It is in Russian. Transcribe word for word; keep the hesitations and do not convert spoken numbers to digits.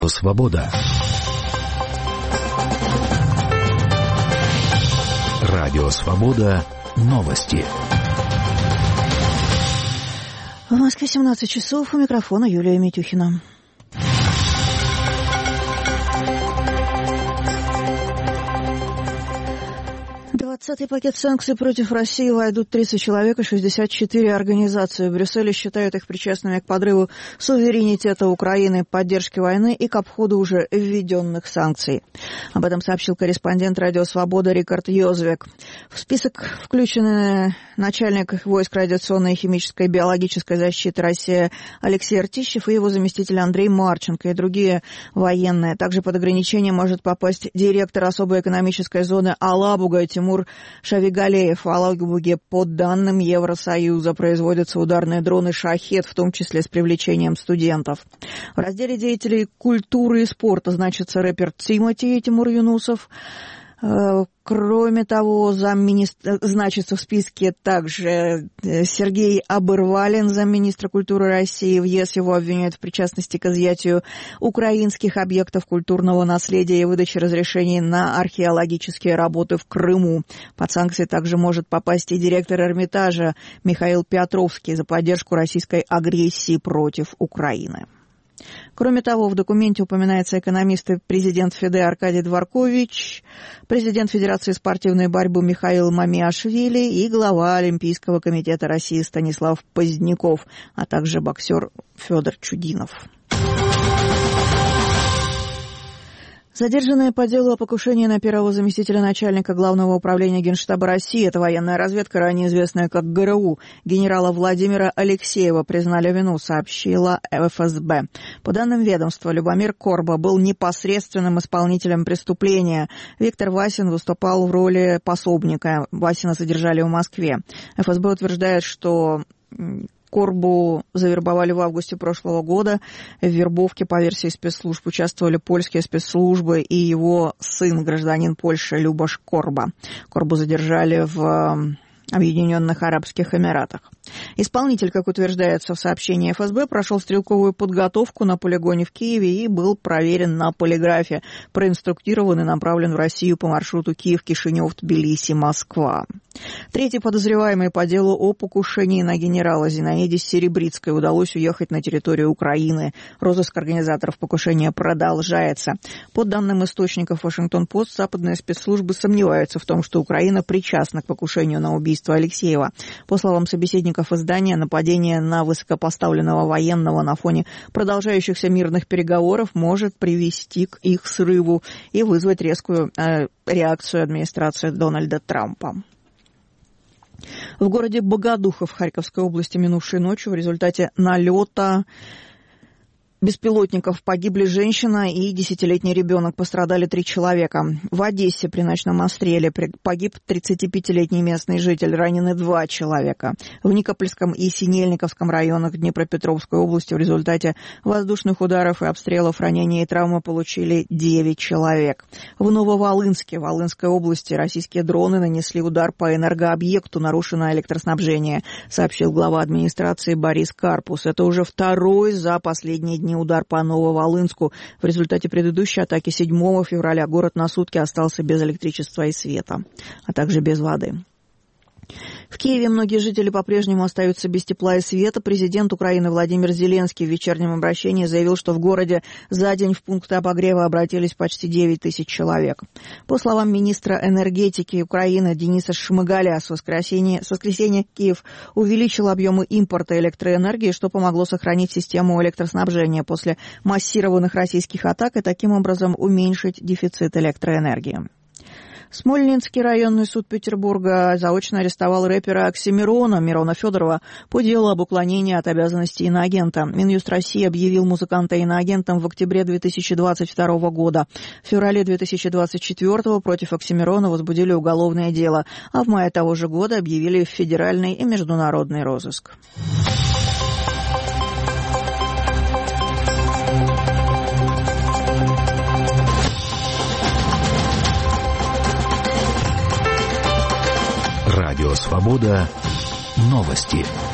Свобода. Радио Свобода. Новости. В Москве семнадцать часов. У микрофона Юлия Митюхина. двадцатый пакет санкций против России войдут тридцать человек и шестьдесят четыре организации. В Брюсселе считают их причастными к подрыву суверенитета Украины, поддержке войны и к обходу уже введенных санкций. Об этом сообщил корреспондент «Радио Свобода» Рикард Йозвек. В список включены начальник войск радиационной, химической и биологической защиты России Алексей Ртищев и его заместитель Андрей Марченко и другие военные. Также под ограничение может попасть директор особой экономической зоны Алабуга Тимур Шавигалеев. В Алабуге, по данным Евросоюза, производятся ударные дроны «Шахед», в том числе с привлечением студентов. В разделе деятелей культуры и спорта значится рэпер Тимати и Тимур Юнусов. Кроме того, замминистра... значится в списке также Сергей Абырвалин, замминистра культуры России. В ЕС его обвиняют в причастности к изъятию украинских объектов культурного наследия и выдаче разрешений на археологические работы в Крыму. Под санкции также может попасть и директор Эрмитажа Михаил Петровский за поддержку российской агрессии против Украины. Кроме того, в документе упоминается экономист и президент ФИДЕ Аркадий Дворкович, президент Федерации спортивной борьбы Михаил Мамиашвили и глава Олимпийского комитета России Станислав Поздняков, а также боксер Федор Чудинов. Задержанные по делу о покушении на первого заместителя начальника Главного управления Генштаба России, это военная разведка, ранее известная как ГРУ, генерала Владимира Алексеева, признали вину, сообщила эф эс бэ. По данным ведомства, Любомир Корба был непосредственным исполнителем преступления. Виктор Васин выступал в роли пособника. Васина задержали в Москве. эф эс бэ утверждает, что Корбу завербовали в августе прошлого года. В вербовке, по версии спецслужб, участвовали польские спецслужбы и его сын, гражданин Польши Любош Корба. Корбу задержали в Объединенных Арабских Эмиратах. Исполнитель, как утверждается в сообщении эф эс бэ, прошел стрелковую подготовку на полигоне в Киеве и был проверен на полиграфе, проинструктирован и направлен в Россию по маршруту Киев-Кишинев-Тбилиси-Москва. Третий подозреваемый по делу о покушении на генерала Зинаиде Серебрицкой удалось уехать на территорию Украины. Розыск организаторов покушения продолжается. По данным источников Вашингтон-Пост, западные спецслужбы сомневаются в том, что Украина причастна к покушению на убийство Алексеева. По словам собеседников издания, нападение на высокопоставленного военного на фоне продолжающихся мирных переговоров может привести к их срыву и вызвать резкую э, реакцию администрации Дональда Трампа. В городе Богодухов Харьковской области минувшей ночью в результате налета беспилотников погибли женщина и десятилетний ребенок. Пострадали три человека. В Одессе при ночном обстреле погиб тридцатипятилетний местный житель. Ранены два человека. В Никопольском и Синельниковском районах Днепропетровской области в результате воздушных ударов и обстрелов ранения и травмы получили девять человек. В Нововолынске, Волынской области, российские дроны нанесли удар по энергообъекту, нарушено электроснабжение, сообщил глава администрации Борис Карпус. Это уже второй за последние дни удар по Нововолынску. В результате предыдущей атаки седьмого февраля город на сутки остался без электричества и света, а также без воды. В Киеве многие жители по-прежнему остаются без тепла и света. Президент Украины Владимир Зеленский в вечернем обращении заявил, что в городе за день в пункты обогрева обратились почти девять тысяч человек. По словам министра энергетики Украины Дениса Шмыгаля, с воскресенья, с воскресенья Киев увеличил объемы импорта электроэнергии, что помогло сохранить систему электроснабжения после массированных российских атак и таким образом уменьшить дефицит электроэнергии. Смольнинский районный суд Петербурга заочно арестовал рэпера Оксимирона Мирона Федорова по делу об уклонении от обязанностей иноагента. Минюст России объявил музыканта иноагентом в октябре две тысячи двадцать второго года. В феврале две тысячи двадцать четвёртого против Оксимирона возбудили уголовное дело, а в мае того же года объявили федеральный и международный розыск. Радио Свобода. Новости.